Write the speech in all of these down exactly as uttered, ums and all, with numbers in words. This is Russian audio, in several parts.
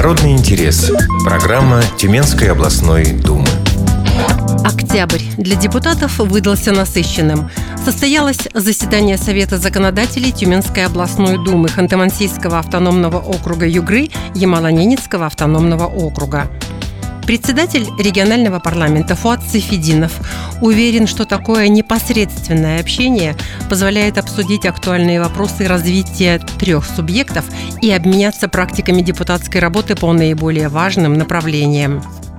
Народный интерес. Программа Тюменской областной думы. Октябрь для депутатов выдался насыщенным. Состоялось заседание Совета законодателей Тюменской областной думы Ханты-Мансийского автономного округа Югры, Ямало-Ненецкого автономного округа. Председатель регионального парламента Фуат Сайфетдинов уверен, что такое непосредственное общение позволяет обсудить актуальные вопросы развития трех субъектов и обменяться практиками депутатской работы по наиболее важным направлениям.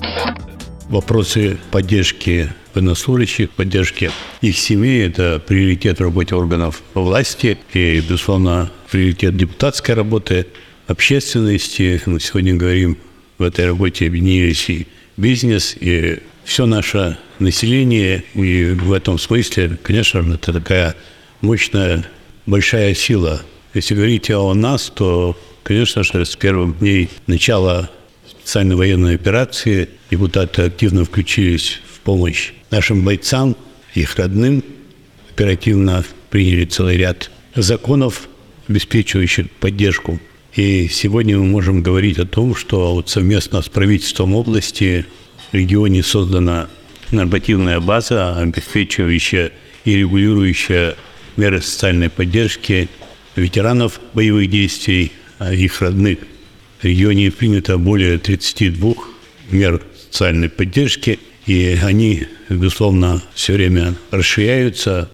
Вопросы поддержки военнослужащих, поддержки их семей – это приоритет в работе органов власти и, безусловно, приоритет депутатской работы, общественности. Мы сегодня говорим, в этой работе объединились и бизнес, и все наше население. И в этом смысле, конечно, это такая мощная, большая сила. Если говорить о нас, то, конечно же, с первых дней начала специальной военной операции депутаты активно включились в помощь нашим бойцам, их родным, оперативно приняли целый ряд законов, обеспечивающих поддержку. И сегодня мы можем говорить о том, что вот совместно с правительством области в регионе создана нормативная база, обеспечивающая и регулирующая меры социальной поддержки ветеранов боевых действий, их родных. В регионе принято более тридцати двух мер социальной поддержки, и они, безусловно, все время расширяются.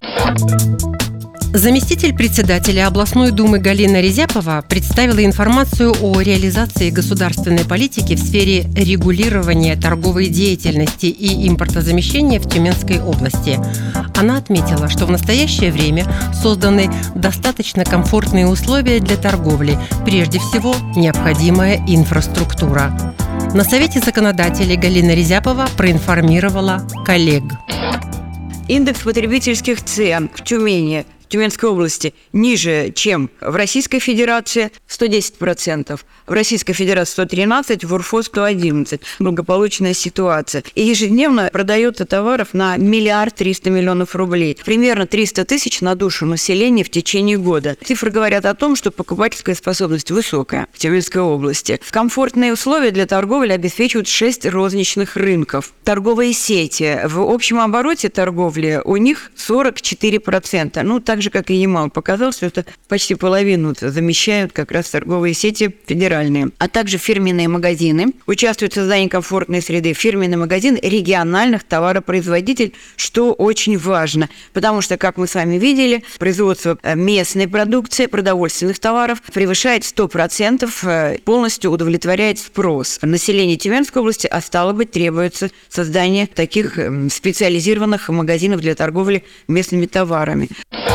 Заместитель председателя областной думы Галина Резяпова представила информацию о реализации государственной политики в сфере регулирования торговой деятельности и импортозамещения в Тюменской области. Она отметила, что в настоящее время созданы достаточно комфортные условия для торговли, прежде всего необходимая инфраструктура. На Совете законодателей Галина Резяпова проинформировала коллег. Индекс потребительских цен в Тюмени, в Тюменской области, ниже, чем в Российской Федерации – сто десять процентов, в Российской Федерации – сто тринадцать процентов, в УРФО – сто одиннадцать процентов. Благополучная ситуация. И ежедневно продается товаров на миллиард триста миллионов рублей. Примерно триста тысяч на душу населения в течение года. Цифры говорят о том, что покупательская способность высокая в Тюменской области. Комфортные условия для торговли обеспечивают шесть розничных рынков. Торговые сети. В общем обороте торговли у них сорок четыре процента. Ну, так же, как и Ямал показал, что это почти половину замещают как раз торговые сети федеральные, а также фирменные магазины. Участвуют в создании комфортной среды фирменный магазин региональных товаропроизводителей, что очень важно, потому что, как мы с вами видели, производство местной продукции, продовольственных товаров превышает сто процентов, полностью удовлетворяет спрос. Население Тюменской области, а стало быть, требуется создание таких специализированных магазинов для торговли местными товарами.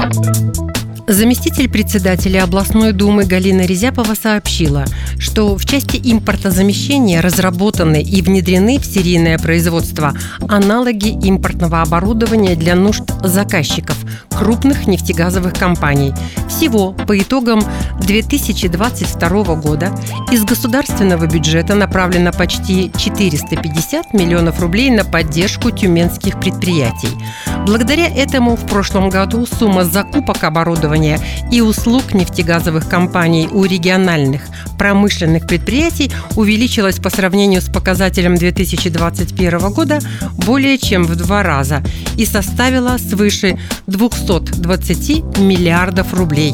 Заместитель председателя областной думы Галина Резяпова сообщила, что в части импортозамещения разработаны и внедрены в серийное производство аналоги импортного оборудования для нужд заказчиков крупных нефтегазовых компаний. Всего по итогам две тысячи двадцать второго года из государственного бюджета направлено почти четыреста пятьдесят миллионов рублей на поддержку тюменских предприятий. Благодаря этому в прошлом году сумма закупок оборудования и услуг нефтегазовых компаний у региональных промышленных предприятий увеличилась по сравнению с показателем две тысячи двадцать первого года более чем в два раза и составила свыше двести двадцать миллиардов рублей.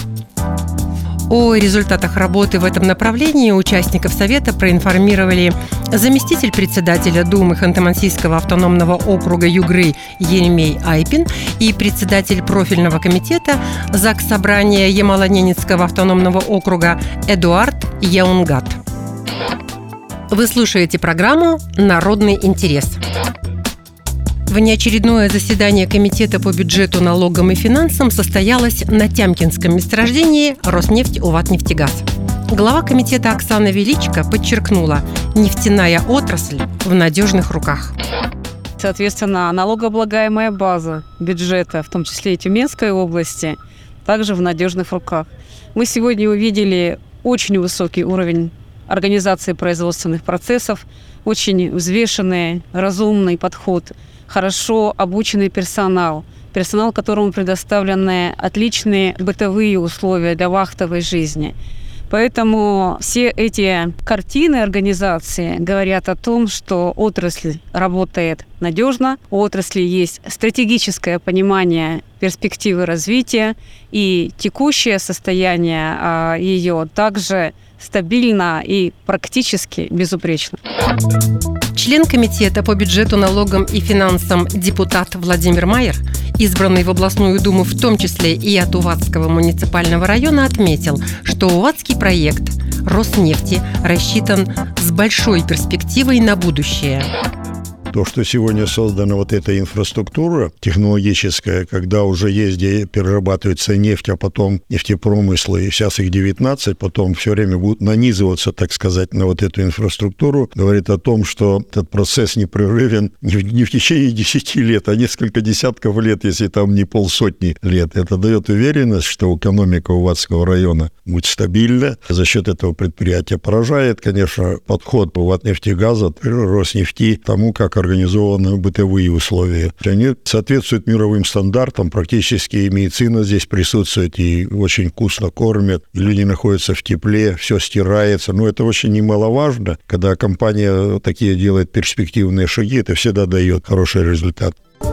О результатах работы в этом направлении участников Совета проинформировали заместитель председателя Думы Ханты-Мансийского автономного округа Югры Еремей Айпин и председатель профильного комитета Заксобрания Ямало-Ненецкого автономного округа Эдуард Яунгат. Вы слушаете программу «Народный интерес». Внеочередное заседание Комитета по бюджету, налогам и финансам состоялось на Тямкинском месторождении «Роснефть-Уватнефтегаз». Глава комитета Оксана Величко подчеркнула, нефтяная отрасль в надежных руках. Соответственно, налогооблагаемая база бюджета, в том числе и Тюменской области, также в надежных руках. Мы сегодня увидели очень высокий уровень организации производственных процессов, очень взвешенный, разумный подход, хорошо обученный персонал, персонал, которому предоставлены отличные бытовые условия для вахтовой жизни. Поэтому все эти картины организации говорят о том, что отрасль работает надежно, у отрасли есть стратегическое понимание перспективы развития, и текущее состояние а, ее также стабильно и практически безупречно. Член комитета по бюджету, налогам и финансам депутат Владимир Майер, избранный в областную думу в том числе и от Уватского муниципального района, отметил, что уватский проект Роснефти рассчитан с большой перспективой на будущее. То, что сегодня создана вот эта инфраструктура технологическая, когда уже есть, где перерабатывается нефть, а потом нефтепромыслы, и сейчас их девятнадцать, потом все время будут нанизываться, так сказать, на вот эту инфраструктуру, говорит о том, что этот процесс непрерывен не в, не в течение десяти лет, а несколько десятков лет, если там не полсотни лет. Это дает уверенность, что экономика Уватского района будет стабильна. За счет этого предприятия поражает, конечно, подход Уватнефтегаза, Роснефти, тому, как организованы бытовые условия. Они соответствуют мировым стандартам, практически и медицина здесь присутствует, и очень вкусно кормят, и люди находятся в тепле, все стирается. Но это очень немаловажно, когда компания такие делает перспективные шаги, это всегда дает хороший результат.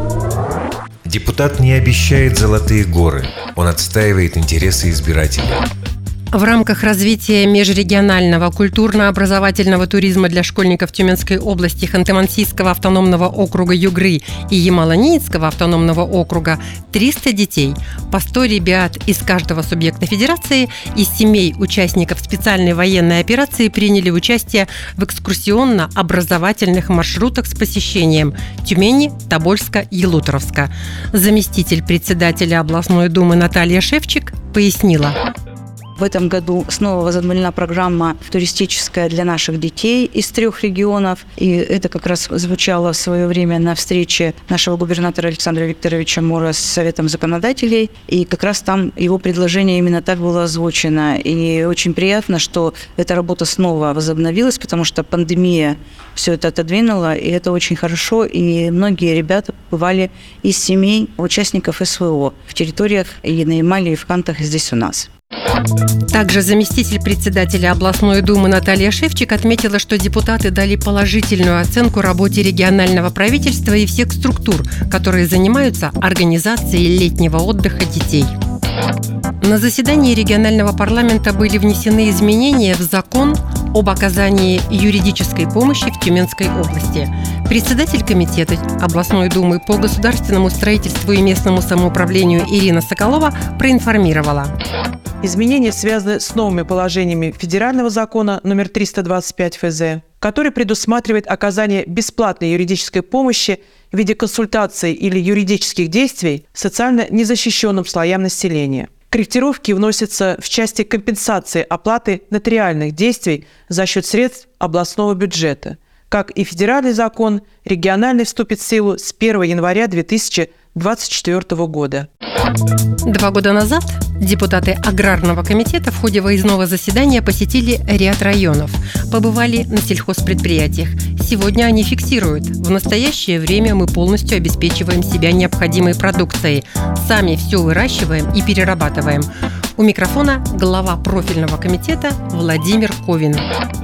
Депутат не обещает золотые горы, он отстаивает интересы избирателей. В рамках развития межрегионального культурно-образовательного туризма для школьников Тюменской области, Ханты-Мансийского автономного округа Югры и Ямало-Ненецкого автономного округа триста детей по сто ребят из каждого субъекта федерации из семей участников специальной военной операции приняли участие в экскурсионно-образовательных маршрутах с посещением Тюмени, Тобольска, Елуторовска. Заместитель председателя областной думы Наталья Шевчик пояснила. В этом году снова возобновлена программа туристическая для наших детей из трех регионов. И это как раз звучало в свое время на встрече нашего губернатора Александра Викторовича Мора с Советом законодателей. И как раз там его предложение именно так было озвучено. И очень приятно, что эта работа снова возобновилась, потому что пандемия все это отодвинула, и это очень хорошо. И многие ребята бывали из семей участников СВО в территориях и на Ямале, и в Хантах, и здесь у нас. Также заместитель председателя областной думы Наталья Шевчик отметила, что депутаты дали положительную оценку работе регионального правительства и всех структур, которые занимаются организацией летнего отдыха детей. На заседании регионального парламента были внесены изменения в закон об оказании юридической помощи в Тюменской области. Председатель комитета областной думы по государственному строительству и местному самоуправлению Ирина Соколова проинформировала. Изменения связаны с новыми положениями федерального закона номер триста двадцать пять эф зэ, который предусматривает оказание бесплатной юридической помощи в виде консультаций или юридических действий социально незащищенным слоям населения. Корректировки вносятся в части компенсации оплаты нотариальных действий за счет средств областного бюджета. Как и федеральный закон, региональный вступит в силу с первого января две тысячи двадцать четвёртого года. Два года назад депутаты Аграрного комитета в ходе выездного заседания посетили ряд районов, побывали на сельхозпредприятиях. Сегодня они фиксируют: в настоящее время мы полностью обеспечиваем себя необходимой продукцией, сами все выращиваем и перерабатываем. У микрофона глава профильного комитета Владимир Ковин.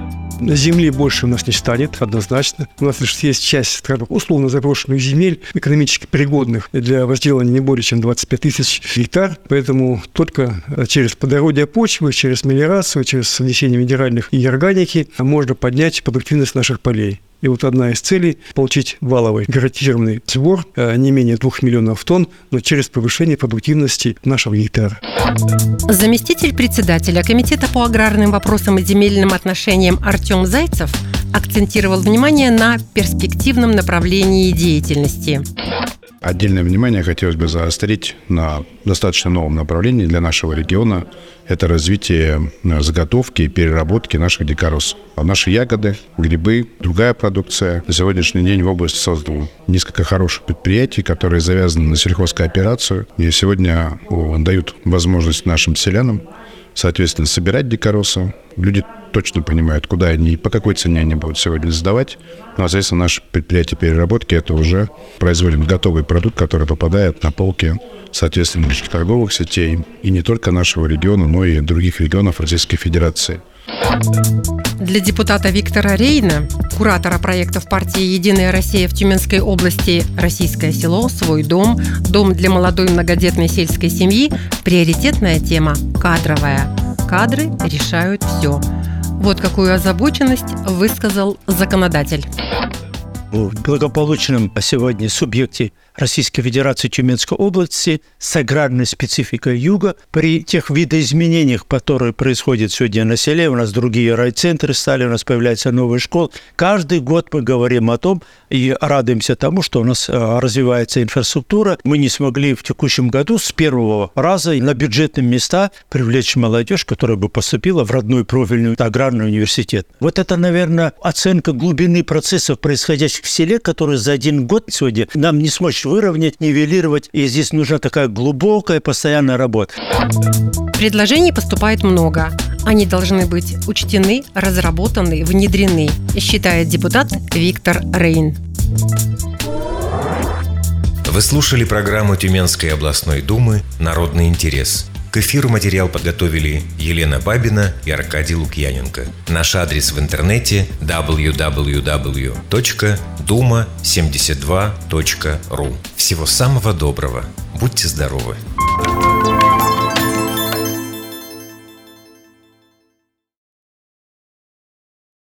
Земли больше у нас не станет, однозначно. У нас лишь есть часть, скажем, условно заброшенных земель, экономически пригодных для возделывания не более чем двадцать пять тысяч гектар. Поэтому только через плодородие почвы, через мелиорацию, через внесение минеральных и органики можно поднять продуктивность наших полей. И вот одна из целей – получить валовый гарантированный сбор не менее двух миллионов тонн, но через повышение продуктивности нашего гектара. Заместитель председателя Комитета по аграрным вопросам и земельным отношениям Артем Зайцев акцентировал внимание на перспективном направлении деятельности. Отдельное внимание хотелось бы заострить на достаточно новом направлении для нашего региона. Это развитие заготовки и переработки наших дикорос. Наши ягоды, грибы, другая продукция. На сегодняшний день в области создано несколько хороших предприятий, которые завязаны на сельхозкооперацию. И сегодня дают возможность нашим селянам, соответственно, собирать дикоросы. Люди точно понимают, куда они и по какой цене они будут сегодня сдавать. Ну, а, соответственно, наше предприятие переработки – это уже производим готовый продукт, который попадает на полки соответствующих торговых сетей и не только нашего региона, но и других регионов Российской Федерации. Для депутата Виктора Рейна, куратора проектов партии «Единая Россия» в Тюменской области «Российское село», «Свой дом», «Дом для молодой многодетной сельской семьи» приоритетная тема – кадровая. Кадры решают все. Вот какую озабоченность высказал законодатель. В благополучном сегодня субъекте Российской Федерации Тюменской области с аграрной спецификой юга, при тех видоизменениях, которые происходят сегодня на селе, у нас другие райцентры стали, у нас появляются новые школы. Каждый год мы говорим о том и радуемся тому, что у нас развивается инфраструктура. Мы не смогли в текущем году с первого раза на бюджетные места привлечь молодежь, которая бы поступила в родной профильный аграрный университет. Вот это, наверное, оценка глубины процессов, происходящих в селе, которые за один год сегодня нам не смочь выровнять, нивелировать. И здесь нужна такая глубокая, постоянная работа. Предложений поступает много. Они должны быть учтены, разработаны, внедрены, считает депутат Виктор Рейн. Вы слушали программу Тюменской областной думы «Народный интерес». К эфиру материал подготовили Елена Бабина и Аркадий Лукьяненко. Наш адрес в интернете дабл ю дабл ю дабл ю точка дума семьдесят два точка ру. Всего самого доброго. Будьте здоровы.